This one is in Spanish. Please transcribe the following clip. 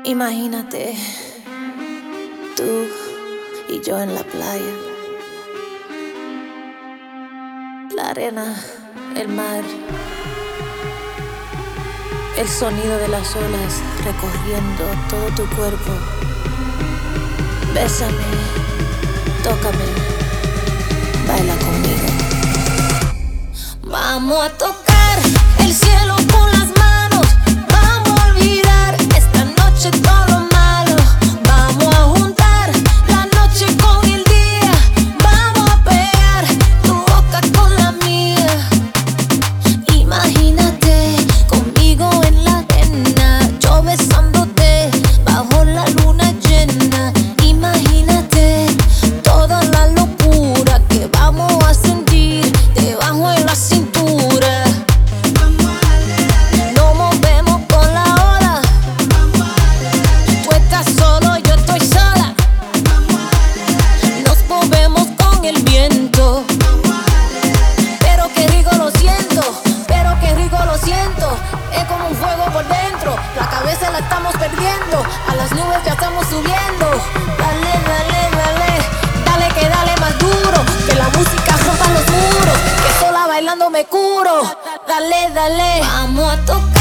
Imagínate, tú y yo en la playa, la arena, el mar, el sonido de las olas recorriendo todo tu cuerpo. Bésame, tócame, baila conmigo. Vamos a tocar el cielo con las manos. Vamos a olvidar esta noche todo lo malo. Vamos a juntar la noche con el día. Vamos a pegar tu boca con la mía. Imagínate conmigo en la arena, yo besándote bajo la luna llena. Imagínate toda la locura que vamos a sentir debajo de la cintura. Nos movemos con la ola. Tú estás solo, yo estoy sola. Nos movemos con el viento. Pero qué rico lo siento, pero qué rico lo siento. Es como un fuego por dentro. La cabeza la estamos perdiendo. A las nubes ya estamos subiendo. Dale, dale, dale. Dale que dale más duro. Que la música rompa los muros. Que sola bailando me curo. Dale, dale. Vamos a tocar